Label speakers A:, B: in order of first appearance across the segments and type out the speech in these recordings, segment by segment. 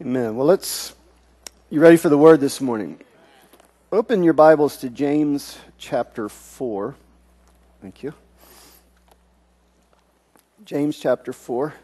A: Amen. Well, you ready for the word this morning? Open your Bibles to James chapter 4. Thank you. James chapter 4.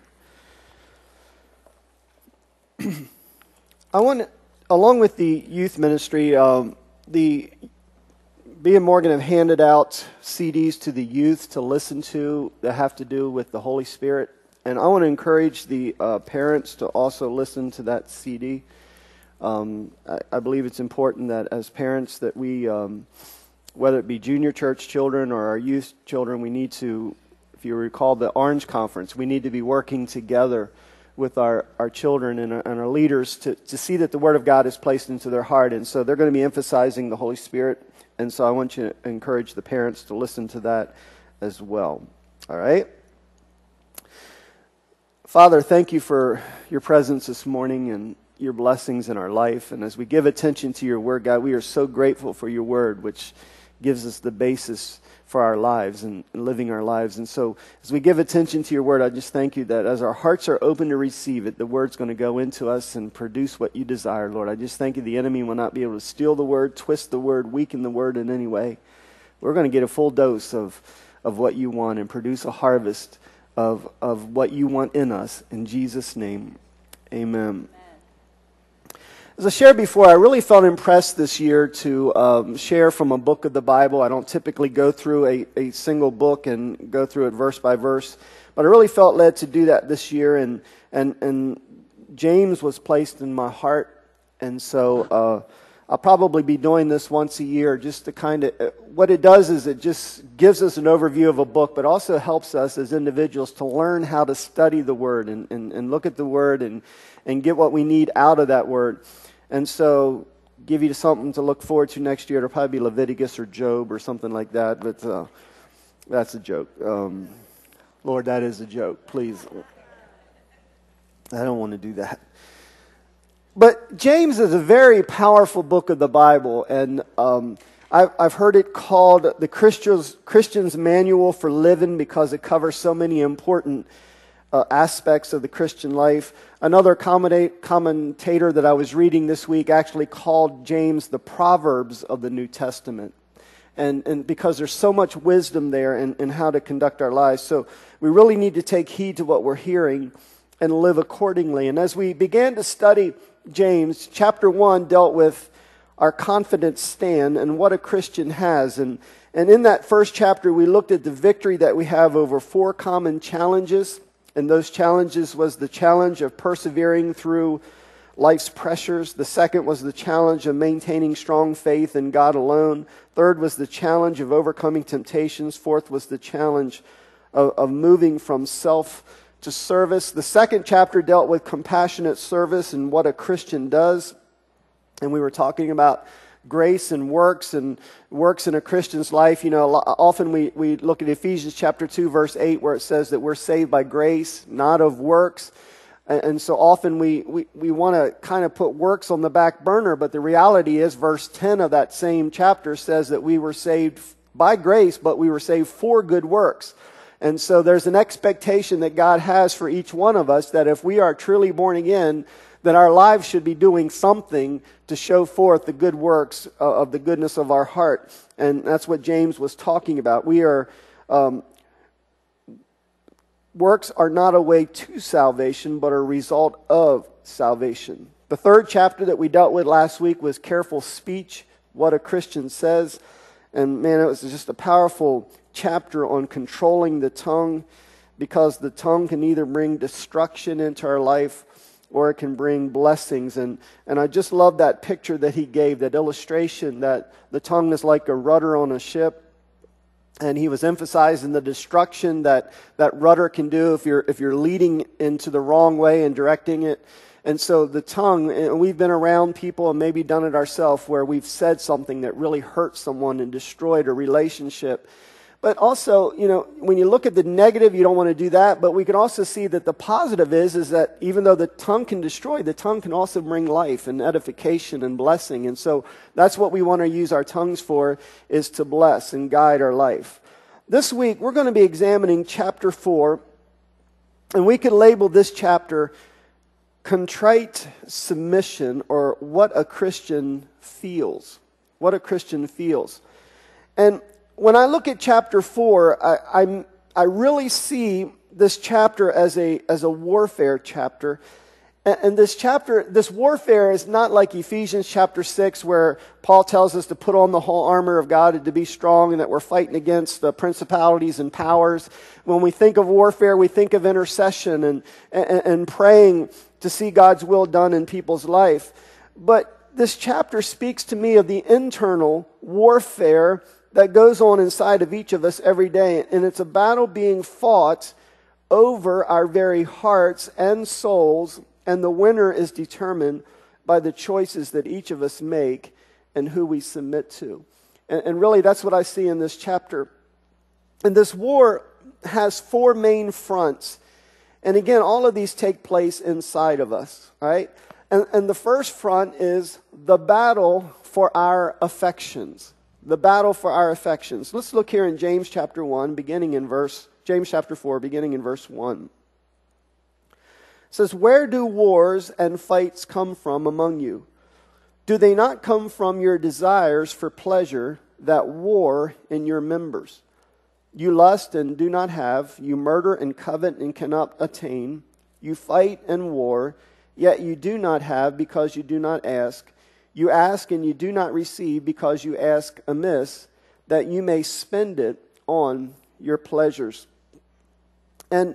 A: I want, along with the youth ministry, the B.M. Morgan have handed out CDs to the youth to listen to that have to do with the Holy Spirit. And I want to encourage the parents to also listen to that CD. I believe it's important that as parents that we, whether it be junior church children or our youth children, we need to, if you recall the Orange Conference, we need to be working together with our children and our leaders to see that the Word of God is placed into their heart. And so they're going to be emphasizing the Holy Spirit. And so I want you to encourage the parents to listen to that as well. All right? Father, thank you for your presence this morning and your blessings in our life. And as we give attention to your word, God, we are so grateful for your word, which gives us the basis for our lives and living our lives. And so as we give attention to your word, I just thank you that as our hearts are open to receive it, the word's going to go into us and produce what you desire, Lord. I just thank you the enemy will not be able to steal the word, twist the word, weaken the word in any way. We're going to get a full dose of what you want and produce a harvest of what you want in us. In Jesus' name, amen. As I shared before, I really felt impressed this year to share from a book of the Bible. I don't typically go through a single book and go through it verse by verse, but I really felt led to do that this year, and James was placed in my heart, and so I'll probably be doing this once a year just to kind of, what it does is it just gives us an overview of a book, but also helps us as individuals to learn how to study the Word and look at the Word and get what we need out of that Word. And so give you something to look forward to next year. It'll probably be Leviticus or Job or something like that, but that's a joke. Lord, that is a joke. Please. I don't want to do that. But James is a very powerful book of the Bible, and I've heard it called the Christian's Manual for Living because it covers so many important aspects of the Christian life. Another commentator that I was reading this week actually called James the Proverbs of the New Testament, and because there's so much wisdom there in how to conduct our lives. So we really need to take heed to what we're hearing and live accordingly. And as we began to study James, chapter 1 dealt with our confident stand and what a Christian has. And in that first chapter, we looked at the victory that we have over 4 common challenges. And those challenges was the challenge of persevering through life's pressures. The second was the challenge of maintaining strong faith in God alone. Third was the challenge of overcoming temptations. Fourth was the challenge of moving from self to service. The second chapter dealt with compassionate service and what a Christian does. And we were talking about grace and works in a Christian's life. You know, often we look at Ephesians chapter 2, verse 8, where it says that we're saved by grace, not of works. And so often we want to kind of put works on the back burner, but the reality is verse 10 of that same chapter says that we were saved by grace, but we were saved for good works. And so there's an expectation that God has for each one of us that if we are truly born again, that our lives should be doing something to show forth the good works of the goodness of our heart. And that's what James was talking about. Works are not a way to salvation, but a result of salvation. The third chapter that we dealt with last week was careful speech, what a Christian says. And man, it was just a powerful chapter on controlling the tongue, because the tongue can either bring destruction into our life or it can bring blessings. And I just love that picture that he gave, that illustration that the tongue is like a rudder on a ship. And he was emphasizing the destruction that rudder can do if you're leading into the wrong way and directing it. And so the tongue, and we've been around people and maybe done it ourselves where we've said something that really hurt someone and destroyed a relationship. But also, you know, when you look at the negative, you don't want to do that. But we can also see that the positive is that even though the tongue can destroy, the tongue can also bring life and edification and blessing. And so that's what we want to use our tongues for, is to bless and guide our life. This week, we're going to be examining chapter 4. And we could label this chapter contrite submission, or what a Christian feels. What a Christian feels. And when I look at chapter 4, I really see this chapter as a warfare chapter. And this warfare is not like Ephesians chapter 6, where Paul tells us to put on the whole armor of God and to be strong, and that we're fighting against the principalities and powers. When we think of warfare, we think of intercession and praying to see God's will done in people's life. But this chapter speaks to me of the internal warfare that goes on inside of each of us every day. And it's a battle being fought over our very hearts and souls. And the winner is determined by the choices that each of us make and who we submit to. And really, that's what I see in this chapter. And this war has 4 main fronts. And again, all of these take place inside of us, right? And the first front is the battle for our affections. The battle for our affections. Let's look here in James chapter 4, beginning in verse 1. It says, "Where do wars and fights come from among you? Do they not come from your desires for pleasure that war in your members? You lust and do not have. You murder and covet and cannot attain. You fight and war, yet you do not have because you do not ask. You ask and you do not receive because you ask amiss, that you may spend it on your pleasures." And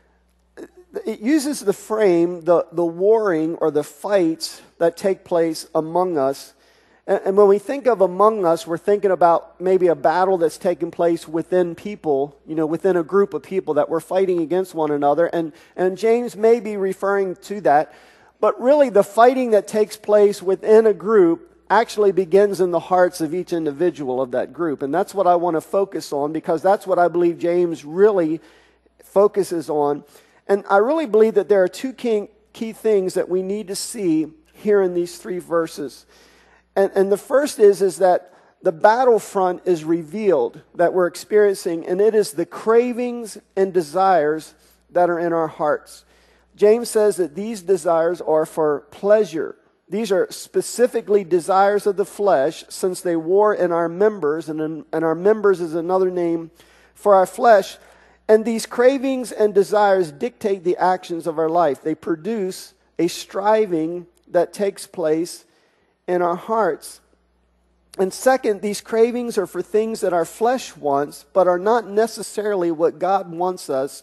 A: it uses the frame, the warring or the fights that take place among us. And when we think of among us, we're thinking about maybe a battle that's taking place within people, within a group of people that we're fighting against one another. And James may be referring to that. But really, the fighting that takes place within a group actually begins in the hearts of each individual of that group. And that's what I want to focus on, because that's what I believe James really focuses on. And I really believe that there are 2 key things that we need to see here in these 3 verses. And the first is that the battlefront is revealed that we're experiencing, and it is the cravings and desires that are in our hearts. James says that these desires are for pleasure. These are specifically desires of the flesh, since they war in our members, and our members is another name for our flesh. And these cravings and desires dictate the actions of our life. They produce a striving that takes place in our hearts. And second, these cravings are for things that our flesh wants, but are not necessarily what God wants us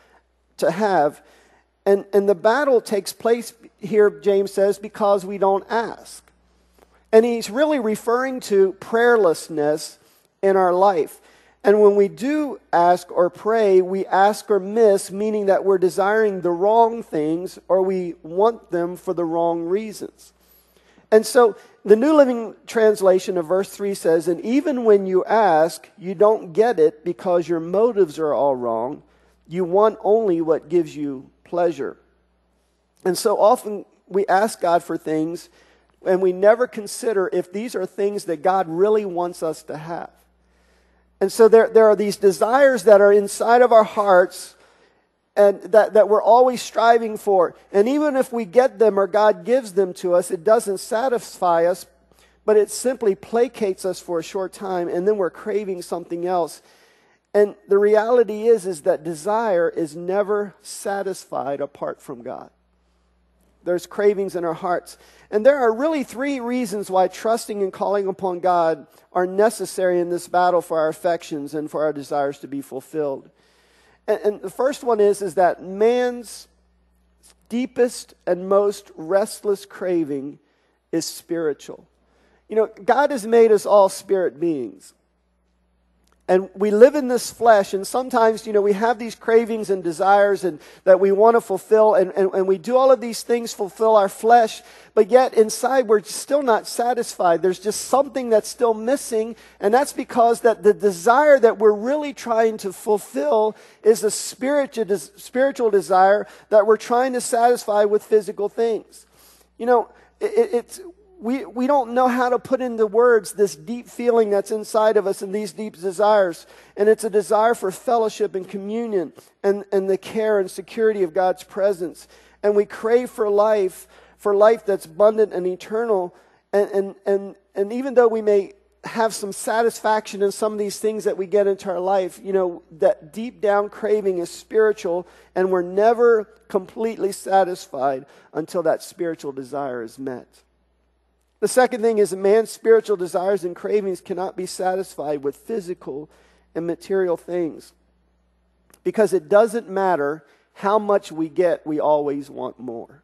A: to have. And the battle takes place here, James says, because we don't ask. And he's really referring to prayerlessness in our life. And when we do ask or pray, we ask or miss, meaning that we're desiring the wrong things, or we want them for the wrong reasons. And so the New Living Translation of verse 3 says, "And even when you ask, you don't get it because your motives are all wrong. You want only what gives you pleasure." And so often we ask God for things, and we never consider if these are things that God really wants us to have. And so there are these desires that are inside of our hearts, and that we're always striving for. And even if we get them or God gives them to us, it doesn't satisfy us, but it simply placates us for a short time, and then we're craving something else. And the reality is that desire is never satisfied apart from God. There's cravings in our hearts. And there are really 3 reasons why trusting and calling upon God are necessary in this battle for our affections and for our desires to be fulfilled. And the first one is that man's deepest and most restless craving is spiritual. God has made us all spirit beings. And we live in this flesh, and sometimes, we have these cravings and desires and that we want to fulfill, and we do all of these things, fulfill our flesh, but yet inside we're still not satisfied. There's just something that's still missing, and that's because that the desire that we're really trying to fulfill is a spiritual desire that we're trying to satisfy with physical things. We don't know how to put into words this deep feeling that's inside of us and these deep desires. And it's a desire for fellowship and communion and the care and security of God's presence. and we crave for life that's abundant and eternal. And even though we may have some satisfaction in some of these things that we get into our life, that deep down craving is spiritual, and we're never completely satisfied until that spiritual desire is met. The second thing is a man's spiritual desires and cravings cannot be satisfied with physical and material things. Because it doesn't matter how much we get, we always want more.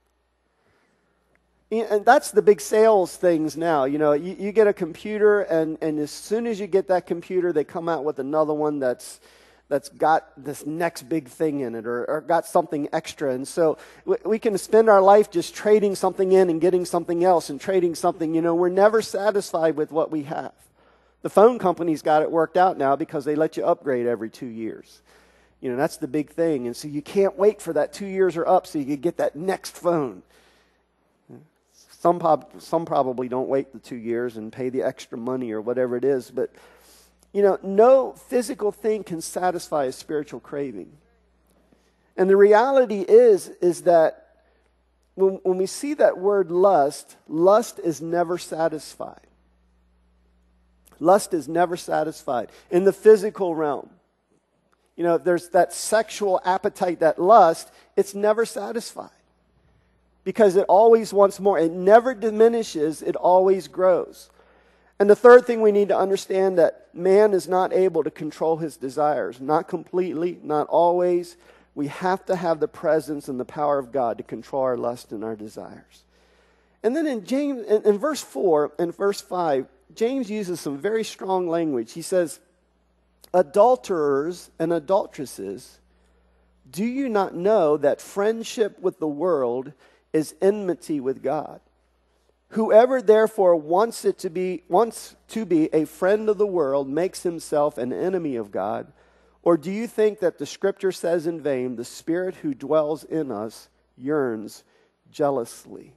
A: And that's the big sales things now. You get a computer, and as soon as you get that computer, they come out with another one that's got this next big thing in it, or got something extra. And so we can spend our life just trading something in and getting something else and trading something. We're never satisfied with what we have. The phone company's got it worked out now because they let you upgrade every 2 years. That's the big thing. And so you can't wait for that 2 years are up so you can get that next phone. Some probably don't wait the 2 years and pay the extra money or whatever it is. But, no physical thing can satisfy a spiritual craving. And the reality is that when we see that word lust is never satisfied. Lust is never satisfied in the physical realm. If there's that sexual appetite, that lust, it's never satisfied. Because it always wants more. It never diminishes, it always grows. And the third thing we need to understand, that man is not able to control his desires. Not completely, not always. We have to have the presence and the power of God to control our lust and our desires. And then in verse 4 and verse 5, James uses some very strong language. He says, adulterers and adulteresses, do you not know that friendship with the world is enmity with God? Whoever therefore wants to be a friend of the world makes himself an enemy of God. Or do you think that the Scripture says in vain, the Spirit who dwells in us yearns jealously?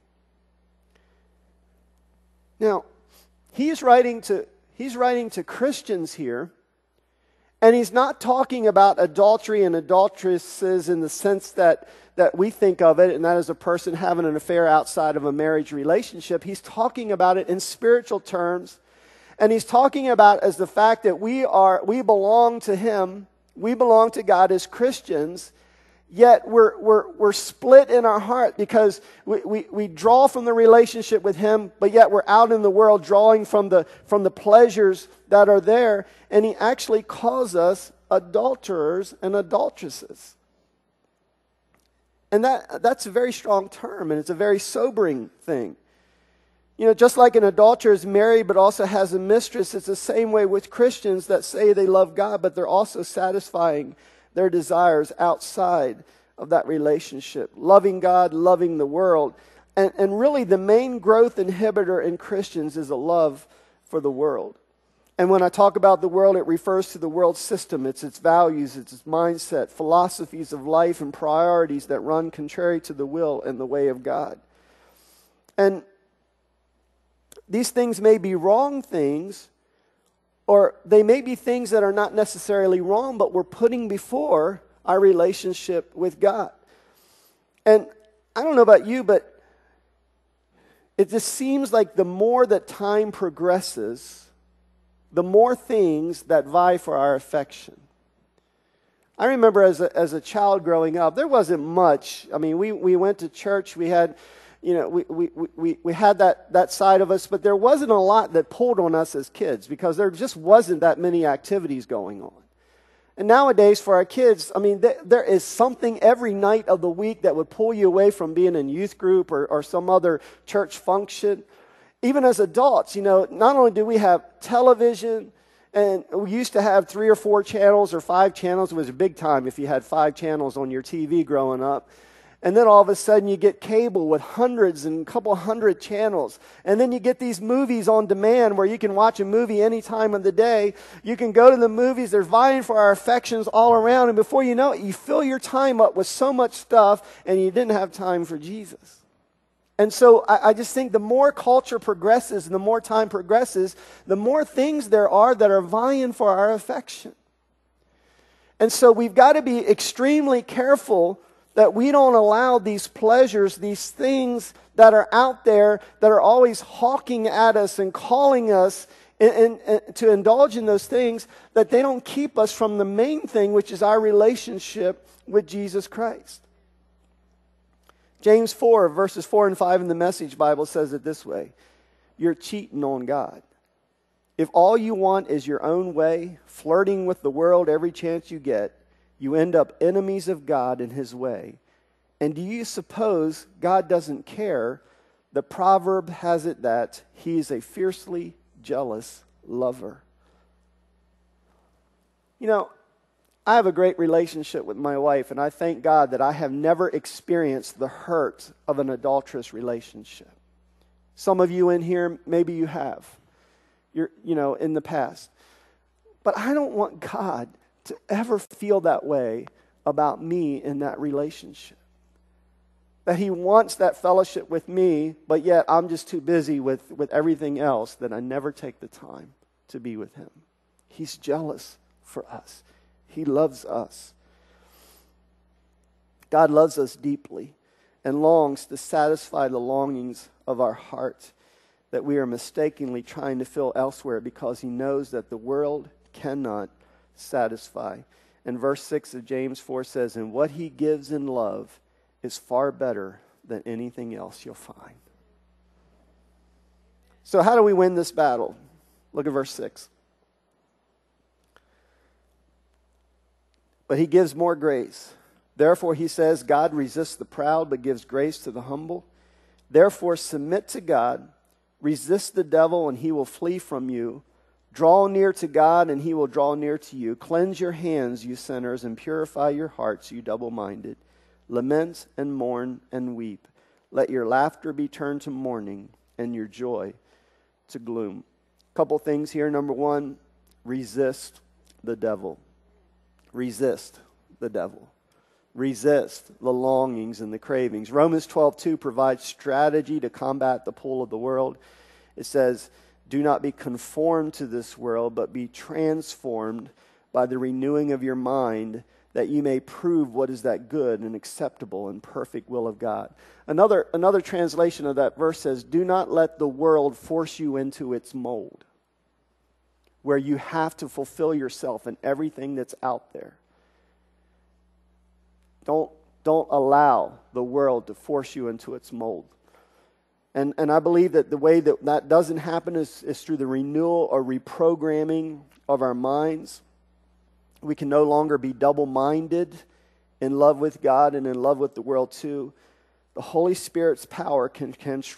A: Now, he's writing to Christians here. And he's not talking about adultery and adulteresses in the sense that we think of it, and that is a person having an affair outside of a marriage relationship. He's talking about it in spiritual terms. And he's talking about as the fact that we belong to him, we belong to God as Christians, yet we're split in our heart because we draw from the relationship with him, but yet we're out in the world drawing from the pleasures that are there. And he actually calls us adulterers and adulteresses. And that's a very strong term, and it's a very sobering thing. Just like an adulterer is married but also has a mistress, it's the same way with Christians that say they love God, but they're also satisfying their desires outside of that relationship. Loving God, loving the world. And really the main growth inhibitor in Christians is a love for the world. And when I talk about the world, it refers to the world system. It's its values, it's its mindset, philosophies of life, and priorities that run contrary to the will and the way of God. And these things may be wrong things, or they may be things that are not necessarily wrong, but we're putting before our relationship with God. And I don't know about you, but it just seems like the more that time progresses, the more things that vie for our affection. I remember as a child growing up, there wasn't much. I mean, we went to church, we had, we had that side of us, but there wasn't a lot that pulled on us as kids because there just wasn't that many activities going on. And nowadays for our kids, I mean, there is something every night of the week that would pull you away from being in youth group or some other church function. Even as adults, not only do we have television, and we used to have 3 or 4 channels or 5 channels. It was a big time if you had 5 channels on your TV growing up. And then all of a sudden you get cable with hundreds and a couple hundred channels. And then you get these movies on demand where you can watch a movie any time of the day. You can go to the movies. They're vying for our affections all around. And before you know it, you fill your time up with so much stuff and you didn't have time for Jesus. And so I just think the more culture progresses and the more time progresses, the more things there are that are vying for our affection. And so we've got to be extremely careful That we don't allow these pleasures, these things that are out there, that are always hawking at us and calling us and to indulge in those things, that they don't keep us from the main thing, which is our relationship with Jesus Christ. James 4, verses 4 and 5 in the Message Bible says it this way: you're cheating on God. If all you want is your own way, flirting with the world every chance you get, you end up enemies of God and His way. And do you suppose God doesn't care? The proverb has it that He is a fiercely jealous lover. You know, I have a great relationship with my wife, and I thank God that I have never experienced the hurt of an adulterous relationship. Some of you in here, maybe you have. In the past. But I don't want God to ever feel that way about me in that relationship. That He wants that fellowship with me, but yet I'm just too busy with everything else that I never take the time to be with Him. He's jealous for us. He loves us. God loves us deeply and longs to satisfy the longings of our heart that we are mistakenly trying to fill elsewhere, because He knows that the world cannot satisfy. And verse 6 of James 4 says, and what He gives in love is far better than anything else you'll find. So how do we win this battle? Look at verse 6. But He gives more grace. Therefore, He says, God resists the proud, but gives grace to the humble. Therefore, submit to God. Resist the devil, and he will flee from you. Draw near to God, and He will draw near to you. Cleanse your hands, you sinners, and purify your hearts, you double-minded. Lament and mourn and weep. Let your laughter be turned to mourning, and your joy to gloom. A couple things here. Number one, resist the devil. Resist the devil. Resist the longings and the cravings. Romans 12:2 provides strategy to combat the pull of the world. It says, do not be conformed to this world, but be transformed by the renewing of your mind, that you may prove what is that good and acceptable and perfect will of God. Another translation of that verse says, do not let the world force you into its mold, where you have to fulfill yourself in everything that's out there. Don't allow the world to force you into its mold. And I believe that the way that doesn't happen is through the renewal or reprogramming of our minds. We can no longer be double-minded, in love with God and in love with the world too. The Holy Spirit's power can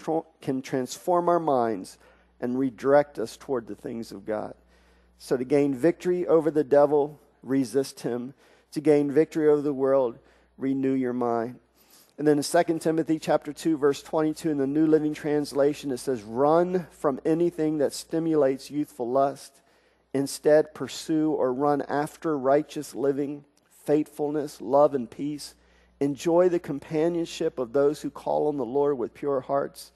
A: transform our minds and redirect us toward the things of God. So to gain victory over the devil, resist him. To gain victory over the world, renew your mind. And then in 2 Timothy chapter 2, verse 22 in the New Living Translation, it says, run from anything that stimulates youthful lust. Instead, pursue or run after righteous living, faithfulness, love, and peace. Enjoy the companionship of those who call on the Lord with pure hearts.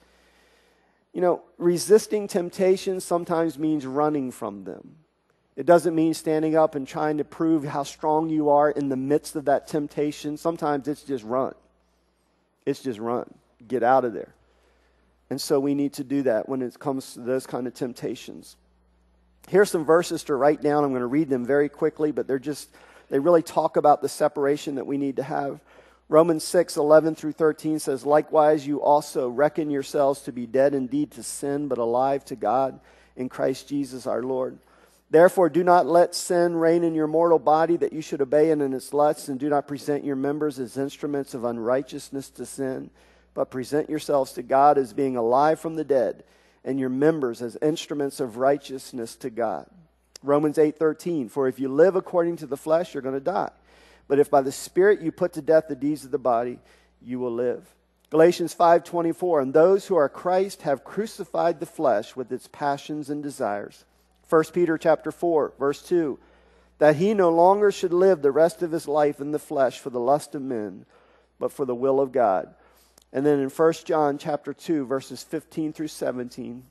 A: You know, resisting temptation sometimes means running from them. It doesn't mean standing up and trying to prove how strong you are in the midst of that temptation. Sometimes it's just run. It's just run. Get out of there. And so we need to do that when it comes to those kind of temptations. Here's some verses to write down. I'm going to read them very quickly, but they really talk about the separation that we need to have. Romans 6:11 through 13 says, likewise you also reckon yourselves to be dead indeed to sin, but alive to God in Christ Jesus our Lord. Therefore do not let sin reign in your mortal body, that you should obey it in its lusts, and do not present your members as instruments of unrighteousness to sin, but present yourselves to God as being alive from the dead, and your members as instruments of righteousness to God. Romans 8:13, for if you live according to the flesh, you're going to die. But if by the Spirit you put to death the deeds of the body, you will live. Galatians 5:24, and those who are Christ have crucified the flesh with its passions and desires. 1 Peter chapter 4, verse 2, that he no longer should live the rest of his life in the flesh for the lust of men, but for the will of God. And then in 1 John chapter 2, verses 15 through 17,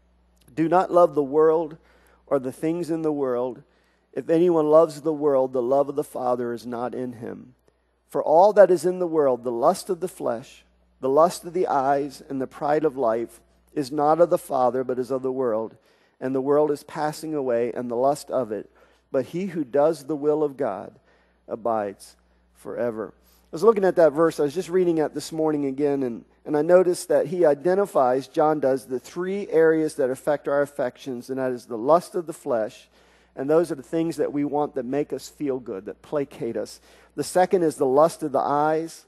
A: do not love the world or the things in the world. If anyone loves the world, the love of the Father is not in him. For all that is in the world, the lust of the flesh, the lust of the eyes, and the pride of life, is not of the Father, but is of the world. And the world is passing away, and the lust of it. But he who does the will of God abides forever. I was looking at that verse. I was just reading it this morning again, and I noticed that he identifies, John does, the three areas that affect our affections, and that is the lust of the flesh, and those are the things that we want that make us feel good, that placate us. The second is the lust of the eyes.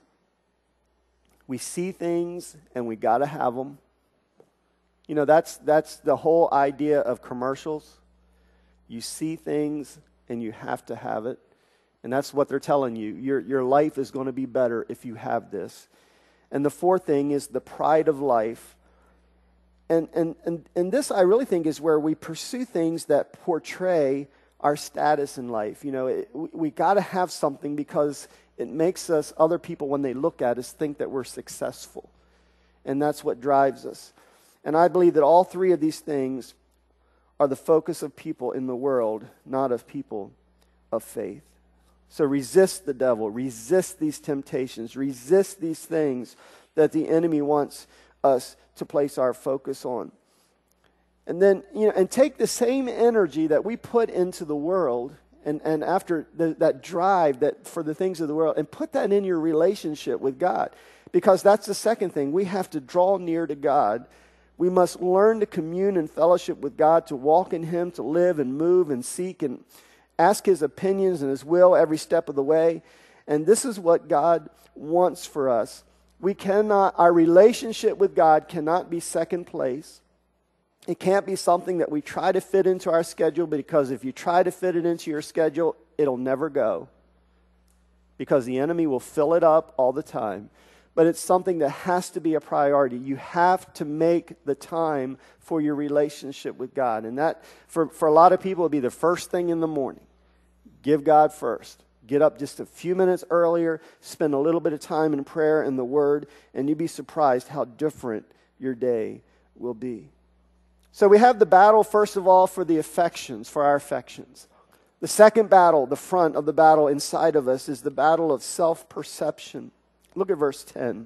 A: We see things, and we got to have them. You know, that's the whole idea of commercials. You see things, and you have to have it. And that's what they're telling you. Your life is going to be better if you have this. And the fourth thing is the pride of life. And this, I really think, is where we pursue things that portray our status in life. You know, we got to have something because it makes us, other people, when they look at us, think that we're successful. And that's what drives us. And I believe that all three of these things are the focus of people in the world, not of people of faith. So resist the devil, resist these temptations, resist these things that the enemy wants us to place our focus on. And then, and take the same energy that we put into the world and after that drive for the things of the world, and put that in your relationship with God. Because that's the second thing. We have to draw near to God. We must learn to commune and fellowship with God, to walk in Him, to live and move and seek and ask His opinions and His will every step of the way. And this is what God wants for us. Our relationship with God cannot be second place. It can't be something that we try to fit into our schedule, because if you try to fit it into your schedule, it'll never go. Because the enemy will fill it up all the time. But it's something that has to be a priority. You have to make the time for your relationship with God. And that, for a lot of people, will be the first thing in the morning. Give God first. Get up just a few minutes earlier, spend a little bit of time in prayer and the Word, and you'd be surprised how different your day will be. So we have the battle, first of all, for the affections, for our affections. The second battle, the front of the battle inside of us, is the battle of self-perception. Look at verse 10.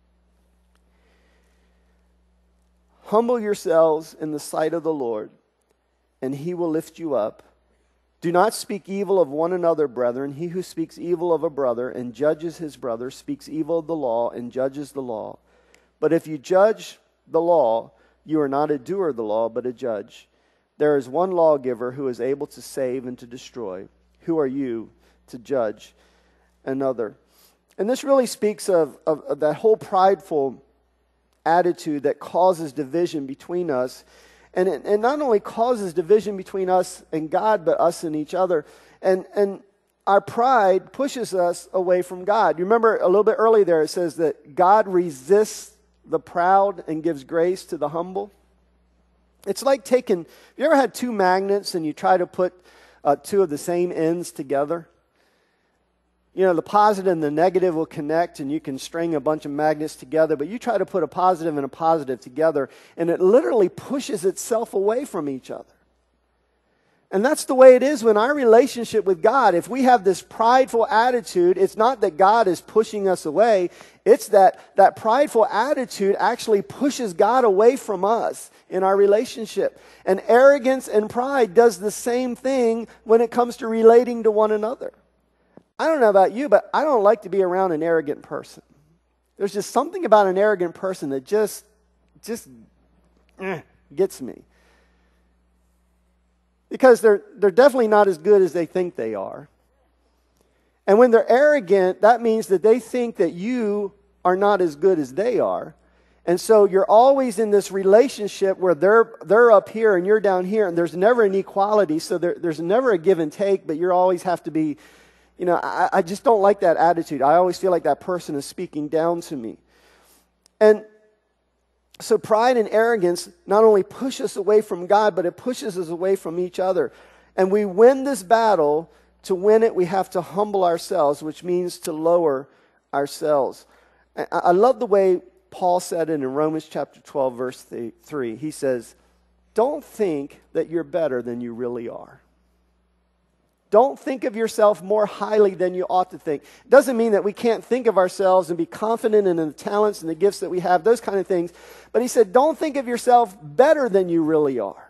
A: Humble yourselves in the sight of the Lord, and He will lift you up. Do not speak evil of one another, brethren. He who speaks evil of a brother and judges his brother speaks evil of the law and judges the law. But if you judge the law, you are not a doer of the law, but a judge. There is one lawgiver who is able to save and to destroy. Who are you to judge another? And this really speaks of that whole prideful attitude that causes division between us. And it not only causes division between us and God, but us and each other. And our pride pushes us away from God. You remember a little bit earlier there, it says that God resists the proud and gives grace to the humble. It's like have you ever had two magnets and you try to put two of the same ends together? You know, the positive and the negative will connect, and you can string a bunch of magnets together, but you try to put a positive and a positive together, and it literally pushes itself away from each other. And that's the way it is when our relationship with God, if we have this prideful attitude, it's not that God is pushing us away, it's that prideful attitude actually pushes God away from us in our relationship. And arrogance and pride does the same thing when it comes to relating to one another. I don't know about you, but I don't like to be around an arrogant person. There's just something about an arrogant person that just gets me. Because they're definitely not as good as they think they are. And when they're arrogant, that means that they think that you are not as good as they are. And so you're always in this relationship where they're up here and you're down here, and there's never an equality, so there's never a give and take, but you always have to be. I just don't like that attitude. I always feel like that person is speaking down to me. And so pride and arrogance not only push us away from God, but it pushes us away from each other. And we win this battle. To win it, we have to humble ourselves, which means to lower ourselves. I love the way Paul said it in Romans chapter 12, verse 3. He says, don't think that you're better than you really are. Don't think of yourself more highly than you ought to think. It doesn't mean that we can't think of ourselves and be confident in the talents and the gifts that we have, those kind of things. But he said, don't think of yourself better than you really are.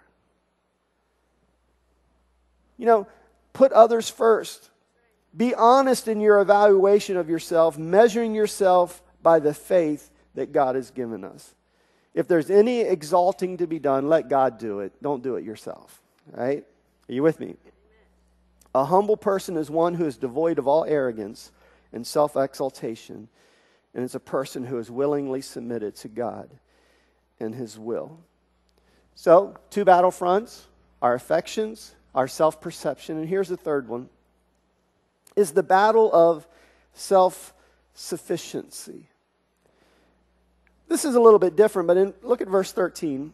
A: You know, put others first. Be honest in your evaluation of yourself, measuring yourself by the faith that God has given us. If there's any exalting to be done, let God do it. Don't do it yourself. Right? Are you with me? A humble person is one who is devoid of all arrogance and self-exaltation, and is a person who is willingly submitted to God and His will. So, 2 battlefronts, our affections, our self-perception, and here's the third one, is the battle of self-sufficiency. This is a little bit different, but look at verse 13.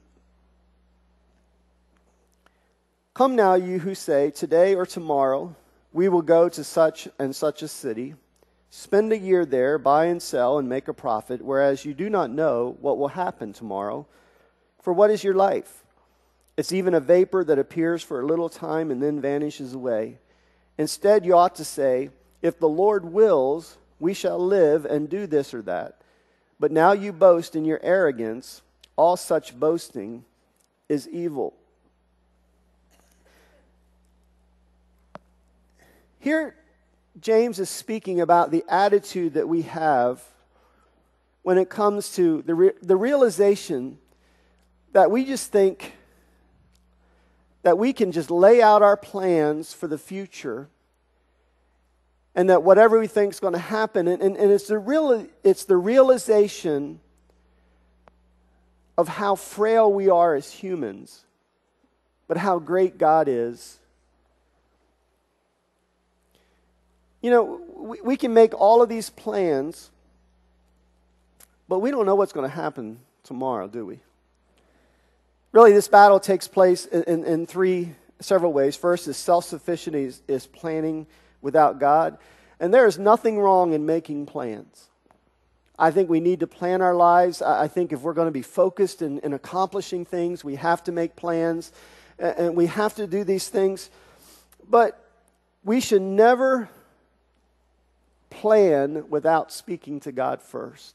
A: Come now, you who say, today or tomorrow, we will go to such and such a city, spend a year there, buy and sell, and make a profit, whereas you do not know what will happen tomorrow. For what is your life? It's even a vapor that appears for a little time and then vanishes away. Instead, you ought to say, if the Lord wills, we shall live and do this or that. But now you boast in your arrogance. All such boasting is evil. Here, James is speaking about the attitude that we have when it comes to the realization that we just think that we can just lay out our plans for the future and that whatever we think is going to happen, and it's the realization of how frail we are as humans, but how great God is. You know, we can make all of these plans, but we don't know what's going to happen tomorrow, do we? Really, this battle takes place in several ways. First is self-sufficiency is planning without God. And there is nothing wrong in making plans. I think we need to plan our lives. I think if we're going to be focused in accomplishing things, we have to make plans. And we have to do these things. But we should never plan without speaking to God first.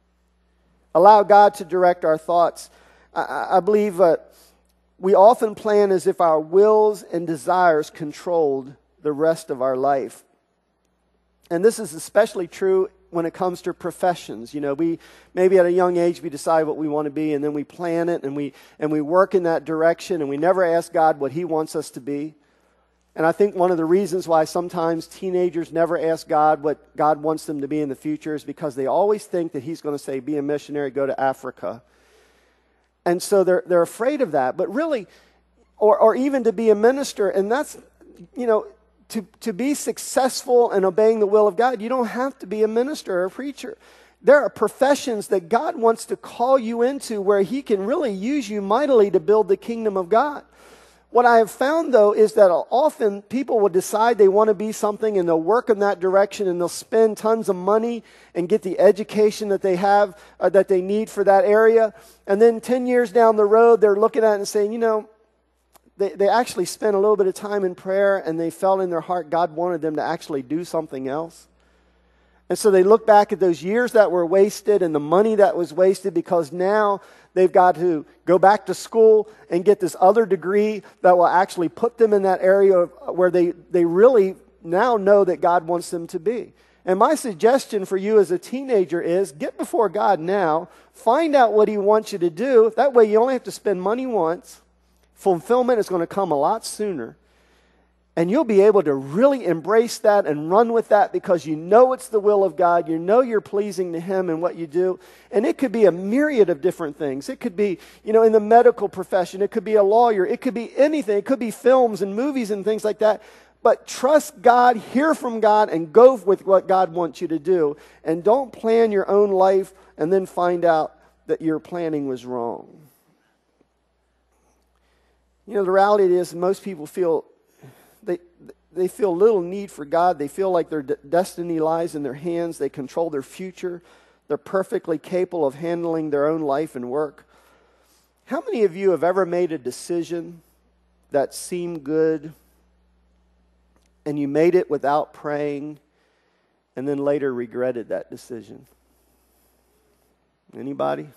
A: Allow God to direct our thoughts. I believe we often plan as if our wills and desires controlled the rest of our life. And this is especially true when it comes to professions. You know, we maybe at a young age we decide what we want to be, and then we plan it and we work in that direction, and we never ask God what He wants us to be. And I think one of the reasons why sometimes teenagers never ask God what God wants them to be in the future is because they always think that He's going to say, be a missionary, go to Africa. And so they're afraid of that. But really, or even to be a minister, and that's, you know, to be successful in obeying the will of God, you don't have to be a minister or a preacher. There are professions that God wants to call you into where He can really use you mightily to build the kingdom of God. What I have found, though, is that often people will decide they want to be something and they'll work in that direction and they'll spend tons of money and get the education that they have, that they need for that area. And then 10 years down the road, they're looking at it and saying, you know, they actually spent a little bit of time in prayer and they felt in their heart God wanted them to actually do something else. And so they look back at those years that were wasted and the money that was wasted because now they've got to go back to school and get this other degree that will actually put them in that area where they really now know that God wants them to be. And my suggestion for you as a teenager is get before God now, find out what He wants you to do. That way you only have to spend money once. Fulfillment is going to come a lot sooner. And you'll be able to really embrace that and run with that because you know it's the will of God. You know you're pleasing to Him in what you do. And it could be a myriad of different things. It could be, you know, in the medical profession. It could be a lawyer. It could be anything. It could be films and movies and things like that. But trust God, hear from God, and go with what God wants you to do. And don't plan your own life and then find out that your planning was wrong. You know, the reality is most people feel they feel little need for God. They feel like their destiny lies in their hands. They control their future. They're perfectly capable of handling their own life and work. How many of you have ever made a decision that seemed good and you made it without praying, and then later regretted that decision? Anybody?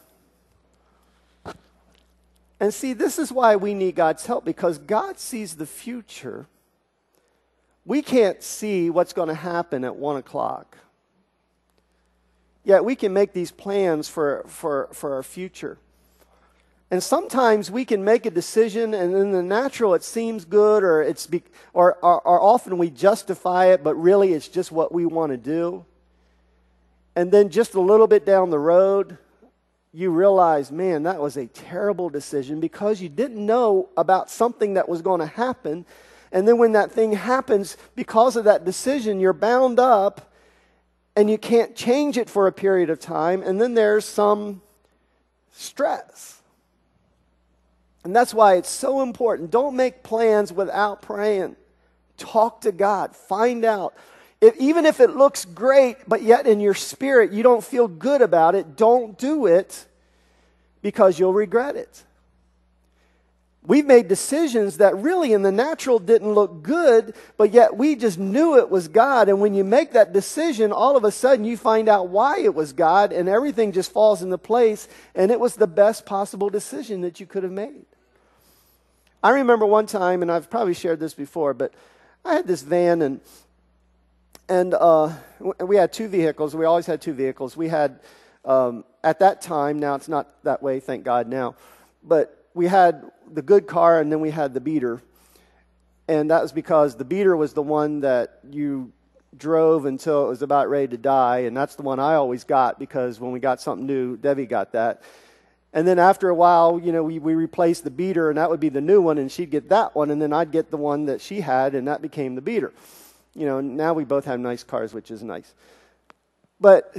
A: And see, this is why we need God's help, because God sees the future. We can't see what's going to happen at 1 o'clock. Yet we can make these plans for our future. And sometimes we can make a decision, and in the natural it seems good, or often we justify it, but really it's just what we want to do. And then just a little bit down the road, you realize, man, that was a terrible decision because you didn't know about something that was going to happen. And then when that thing happens, because of that decision, you're bound up and you can't change it for a period of time. And then there's some stress. And that's why it's so important. Don't make plans without praying. Talk to God. Find out. Even if it looks great, but yet in your spirit you don't feel good about it, don't do it because you'll regret it. We've made decisions that really in the natural didn't look good, but yet we just knew it was God. And when you make that decision, all of a sudden you find out why it was God, and everything just falls into place, and it was the best possible decision that you could have made. I remember one time, and I've probably shared this before, but I had this van, and we had two vehicles. We always had two vehicles. We had, at that time, now it's not that way, thank God now, but we had the good car and then we had the beater. And that was because the beater was the one that you drove until it was about ready to die. And that's the one I always got because when we got something new, Debbie got that. And then after a while, we replaced the beater and that would be the new one and she'd get that one. And then I'd get the one that she had and that became the beater. Now we both have nice cars, which is nice. But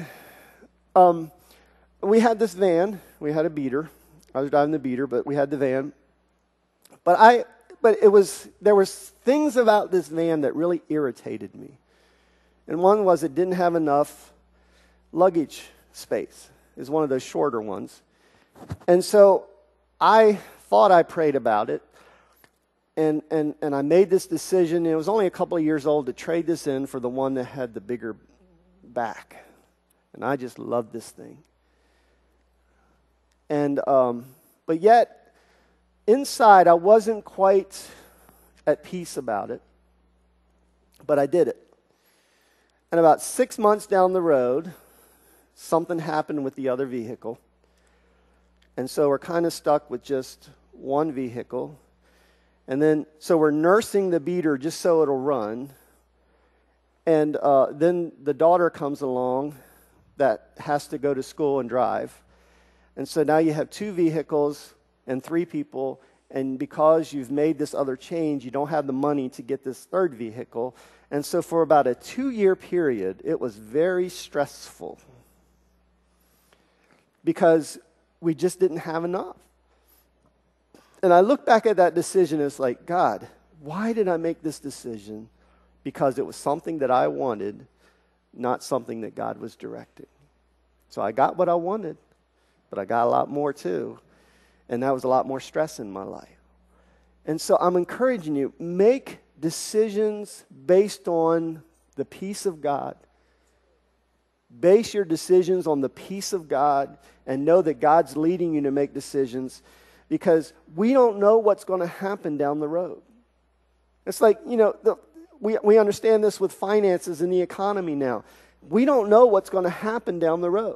A: we had this van. We had a beater. I was driving the beater, but we had the van. But there was things about this van that really irritated me. And one was it didn't have enough luggage space. It was one of those shorter ones. And so I thought I prayed about it. And I made this decision. It was only a couple of years old to trade this in for the one that had the bigger back. And I just loved this thing. And but yet, inside, I wasn't quite at peace about it. But I did it. And about 6 months down the road, something happened with the other vehicle. And so we're kind of stuck with just one vehicle. And then, so we're nursing the beater just so it'll run. And then the daughter comes along that has to go to school and drive. And so now you have two vehicles and three people. And because you've made this other change, you don't have the money to get this third vehicle. And so for about a 2-year period, it was very stressful. Because we just didn't have enough. And I look back at that decision, and it's like, God, why did I make this decision? Because it was something that I wanted, not something that God was directing. So I got what I wanted, but I got a lot more too. And that was a lot more stress in my life. And so I'm encouraging you, make decisions based on the peace of God. Base your decisions on the peace of God and know that God's leading you to make decisions, because we don't know what's going to happen down the road. It's like, we understand this with finances and the economy now. We don't know what's going to happen down the road.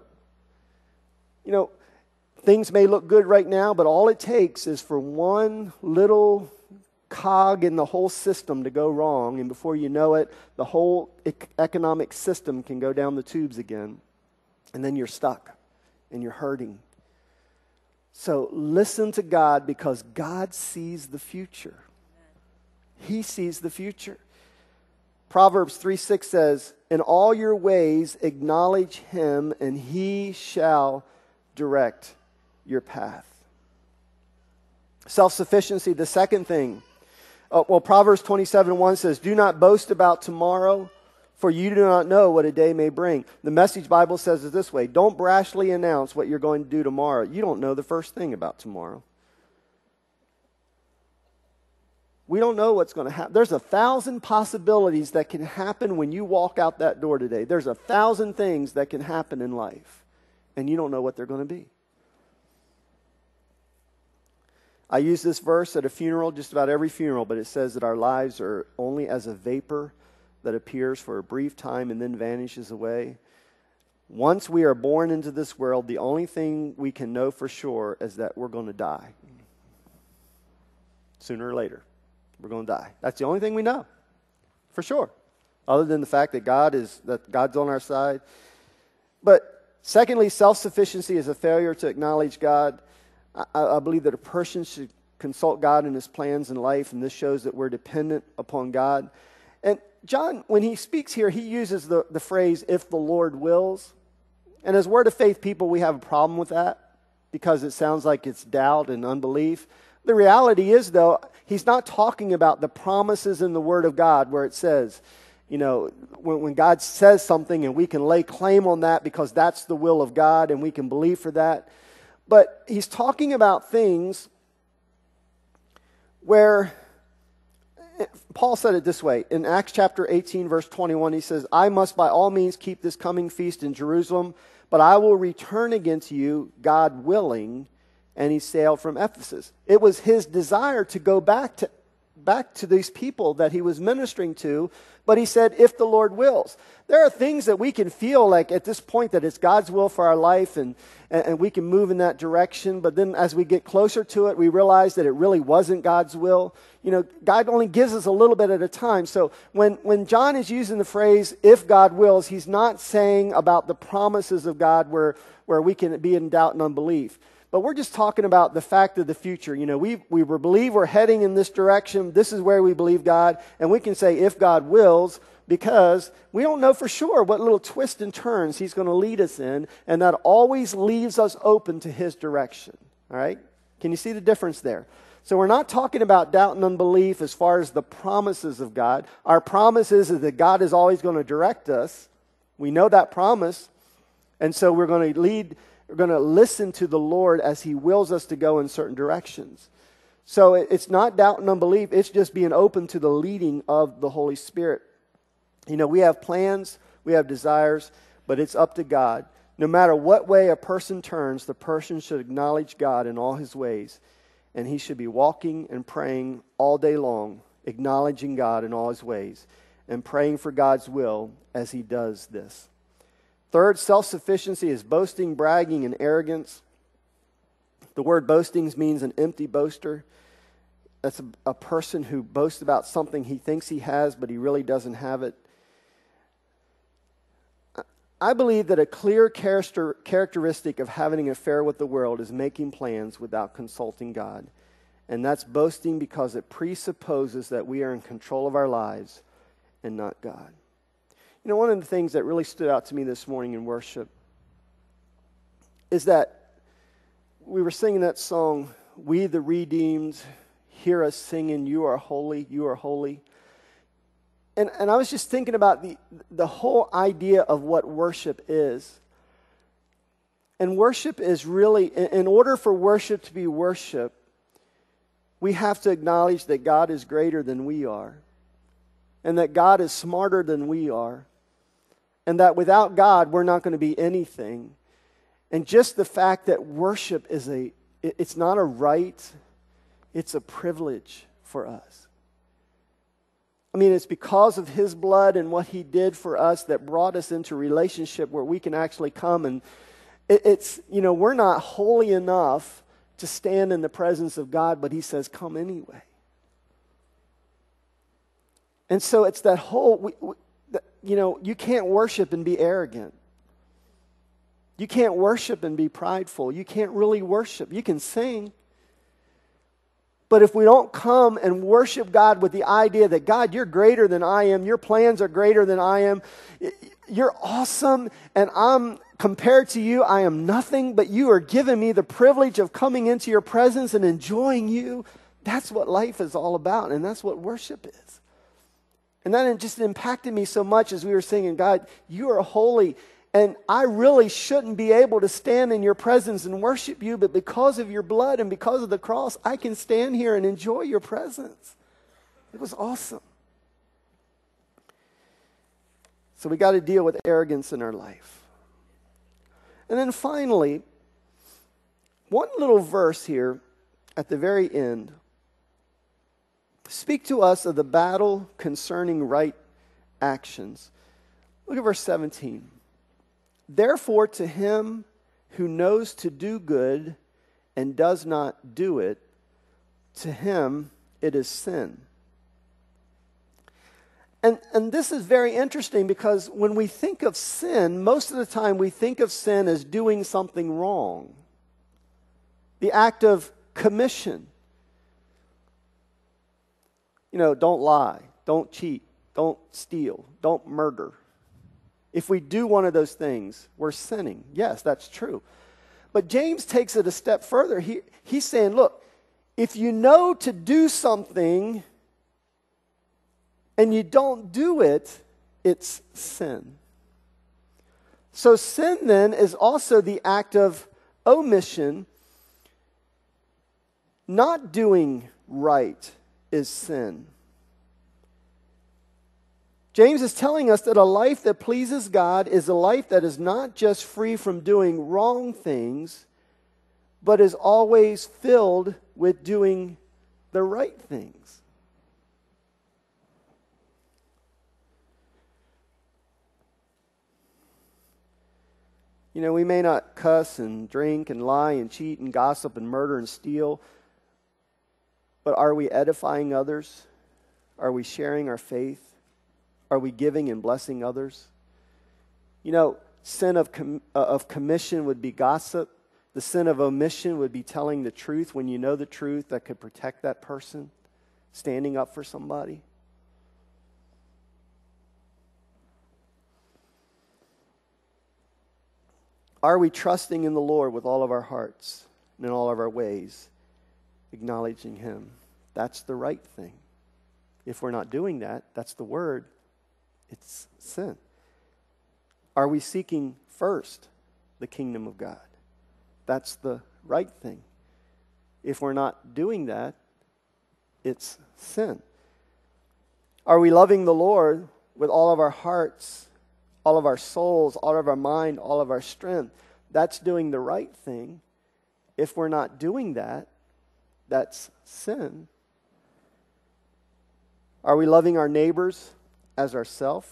A: Things may look good right now, but all it takes is for one little cog in the whole system to go wrong, and before you know it, the whole economic system can go down the tubes again, and then you're stuck and you're hurting. So listen to God, because God sees the future. He sees the future. Proverbs 3:6 says, "In all your ways acknowledge Him, and He shall direct your path." Self-sufficiency, the second thing. Proverbs 27:1 says, "Do not boast about tomorrow, for you do not know what a day may bring." The Message Bible says it this way: don't brashly announce what you're going to do tomorrow. You don't know the first thing about tomorrow. We don't know what's going to happen. There's 1,000 possibilities that can happen when you walk out that door today. There's 1,000 things that can happen in life, and you don't know what they're going to be. I use this verse at a funeral, just about every funeral, but it says that our lives are only as a vapor that appears for a brief time and then vanishes away. Once we are born into this world, the only thing we can know for sure is that we're going to die. Sooner or later, we're going to die. That's the only thing we know, for sure. Other than the fact that God's on our side. But secondly, self-sufficiency is a failure to acknowledge God. I believe that a person should consult God in his plans in life, and this shows that we're dependent upon God. And John, when he speaks here, he uses the phrase, if the Lord wills. And as Word of Faith people, we have a problem with that because it sounds like it's doubt and unbelief. The reality is, though, he's not talking about the promises in the Word of God where it says, you know, when God says something and we can lay claim on that because that's the will of God and we can believe for that. But he's talking about things where Paul said it this way. In Acts chapter 18, verse 21, he says, I must by all means keep this coming feast in Jerusalem, but I will return again to you, God willing. And he sailed from Ephesus. It was his desire to go back to these people that he was ministering to, but he said, if the Lord wills. There are things that we can feel like at this point that it's God's will for our life and we can move in that direction, but then as we get closer to it, we realize that it really wasn't God's will. You know, God only gives us a little bit at a time. So when John is using the phrase, if God wills, he's not saying about the promises of God where we can be in doubt and unbelief. But we're just talking about the fact of the future. You know, we believe we're heading in this direction. This is where we believe God. And we can say, if God wills, because we don't know for sure what little twists and turns he's going to lead us in. And that always leaves us open to his direction. All right? Can you see the difference there? So we're not talking about doubt and unbelief as far as the promises of God. Our promise is that God is always going to direct us. We know that promise. And so we're going to listen to the Lord as he wills us to go in certain directions. So it's not doubt and unbelief. It's just being open to the leading of the Holy Spirit. You know, we have plans, we have desires, but it's up to God. No matter what way a person turns, the person should acknowledge God in all his ways. And he should be walking and praying all day long, acknowledging God in all his ways, and praying for God's will as he does this. Third, self-sufficiency is boasting, bragging, and arrogance. The word boasting means an empty boaster. That's a person who boasts about something he thinks he has, but he really doesn't have it. I believe that a clear characteristic of having an affair with the world is making plans without consulting God. And that's boasting because it presupposes that we are in control of our lives and not God. You know, one of the things that really stood out to me this morning in worship is that we were singing that song, We the Redeemed, hear us singing, You are holy, You are holy. And I was just thinking about the whole idea of what worship is. And worship is really, in order for worship to be worship, we have to acknowledge that God is greater than we are. And that God is smarter than we are. And that without God, we're not going to be anything. And just the fact that worship is it's not a right, it's a privilege for us. I mean, it's because of his blood and what he did for us that brought us into relationship where we can actually come and it's, you know, we're not holy enough to stand in the presence of God, but he says, come anyway. And so it's that whole, you know, you can't worship and be arrogant. You can't worship and be prideful. You can't really worship. You can sing. But if we don't come and worship God with the idea that, God, you're greater than I am, your plans are greater than I am, you're awesome, and I'm compared to you, I am nothing, but you are giving me the privilege of coming into your presence and enjoying you. That's what life is all about, and that's what worship is. And that just impacted me so much as we were singing, God, you are holy. And I really shouldn't be able to stand in your presence and worship you, but because of your blood and because of the cross, I can stand here and enjoy your presence. It was awesome. So we got to deal with arrogance in our life. And then finally, one little verse here at the very end. Speak to us of the battle concerning right actions. Look at verse 17. Therefore, to him who knows to do good and does not do it, to him it is sin. And this is very interesting because when we think of sin, most of the time we think of sin as doing something wrong. The act of commission. You know, don't lie, don't cheat, don't steal, don't murder. If we do one of those things, we're sinning. Yes, that's true. But James takes it a step further. He's saying, look, if you know to do something and you don't do it, it's sin. So sin then is also the act of omission. Not doing right is sin. James is telling us that a life that pleases God is a life that is not just free from doing wrong things, but is always filled with doing the right things. You know, we may not cuss and drink and lie and cheat and gossip and murder and steal, but are we edifying others? Are we sharing our faith? Are we giving and blessing others? You know, sin of commission would be gossip. The sin of omission would be telling the truth when you know the truth that could protect that person, standing up for somebody. Are we trusting in the Lord with all of our hearts and in all of our ways, acknowledging Him? That's the right thing. If we're not doing that, that's the word, it's sin. Are we seeking first the kingdom of God? That's the right thing. If we're not doing that, it's sin. Are we loving the Lord with all of our hearts, all of our souls, all of our mind, all of our strength? That's doing the right thing. If we're not doing that, that's sin. Are we loving our neighbors as ourselves?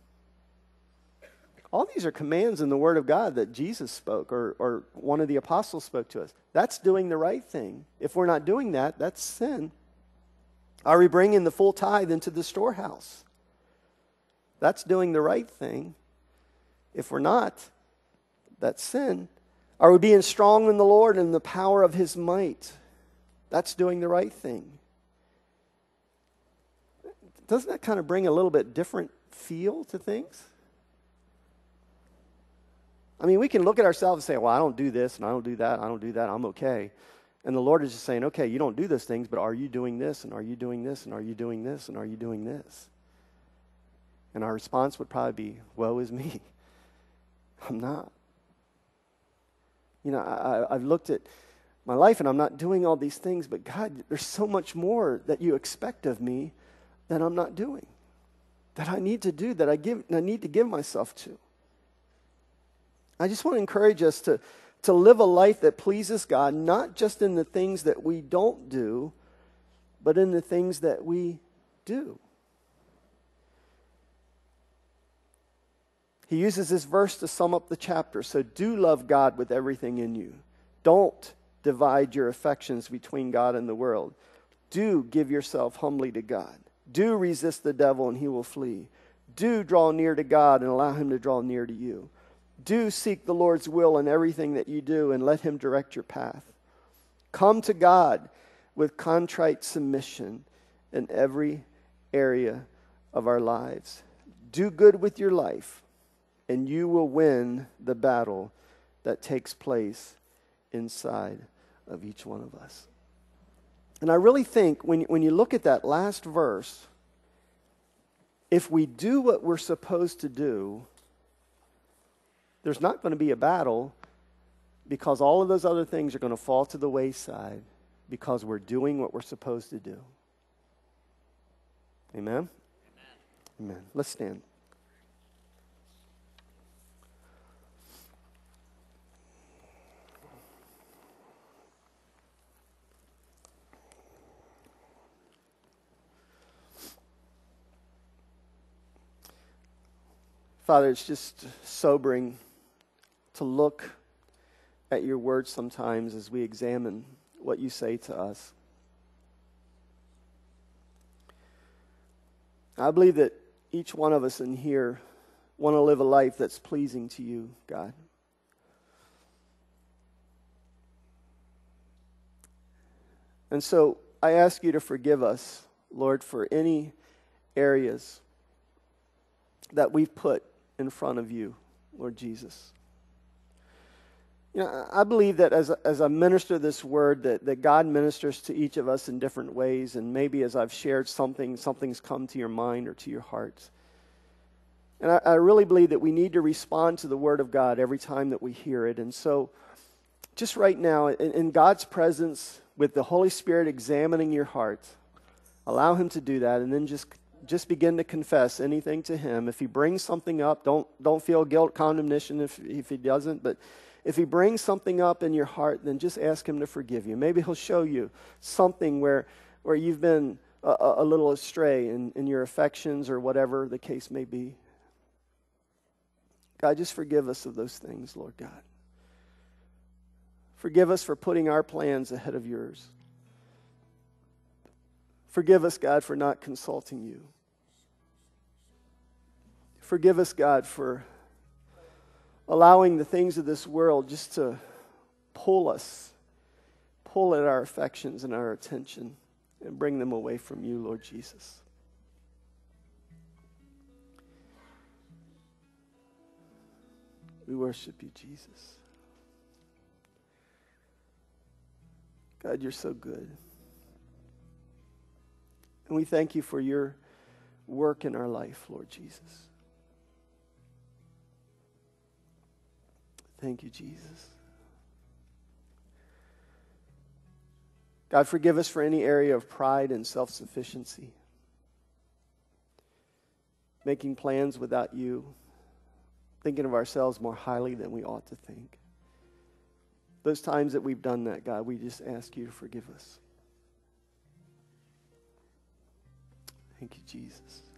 A: All these are commands in the Word of God that Jesus spoke or one of the apostles spoke to us. That's doing the right thing. If we're not doing that, that's sin. Are we bringing the full tithe into the storehouse? That's doing the right thing. If we're not, that's sin. Are we being strong in the Lord and the power of His might? That's doing the right thing. Doesn't that kind of bring a little bit different feel to things? I mean, we can look at ourselves and say, well, I don't do this and I don't do that, I don't do that, I'm okay. And the Lord is just saying, okay, you don't do those things, but are you doing this, and are you doing this, and are you doing this, and are you doing this? And our response would probably be, woe is me. I'm not. You know, I've looked at my life and I'm not doing all these things, but God, there's so much more that you expect of me that I'm not doing, that I need to do, that I need to give myself to. I just want to encourage us to live a life that pleases God, not just in the things that we don't do, but in the things that we do. He uses this verse to sum up the chapter. So do love God with everything in you. Don't divide your affections between God and the world. Do give yourself humbly to God. Do resist the devil and he will flee. Do draw near to God and allow him to draw near to you. Do seek the Lord's will in everything that you do and let him direct your path. Come to God with contrite submission in every area of our lives. Do good with your life, and you will win the battle that takes place inside of each one of us. And I really think when you look at that last verse, if we do what we're supposed to do, there's not going to be a battle, because all of those other things are going to fall to the wayside because we're doing what we're supposed to do. Amen? Amen. Let's stand. Father, it's just sobering to look at your word sometimes as we examine what you say to us. I believe that each one of us in here want to live a life that's pleasing to you, God. And so I ask you to forgive us, Lord, for any areas that we've put in front of you, Lord Jesus. You know, I believe that as I minister this word, that God ministers to each of us in different ways, and maybe as I've shared something's come to your mind or to your heart. And I really believe that we need to respond to the word of God every time that we hear it. And so, just right now, in God's presence, with the Holy Spirit examining your heart, allow Him to do that, and then just begin to confess anything to Him. If He brings something up, don't feel guilt, condemnation if He doesn't, but if He brings something up in your heart, then just ask Him to forgive you. Maybe He'll show you something where you've been a little astray in your affections or whatever the case may be. God, just forgive us of those things, Lord God. Forgive us for putting our plans ahead of yours. Forgive us, God, for not consulting you. Forgive us, God, for allowing the things of this world just to pull at our affections and our attention and bring them away from you, Lord Jesus. We worship you, Jesus. God, you're so good. And we thank you for your work in our life, Lord Jesus. Thank you, Jesus. God, forgive us for any area of pride and self-sufficiency. Making plans without you. Thinking of ourselves more highly than we ought to think. Those times that we've done that, God, we just ask you to forgive us. Thank you, Jesus.